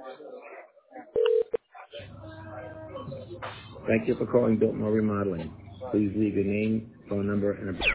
Thank you for calling Biltmore Remodeling. Please leave your name, phone number, and a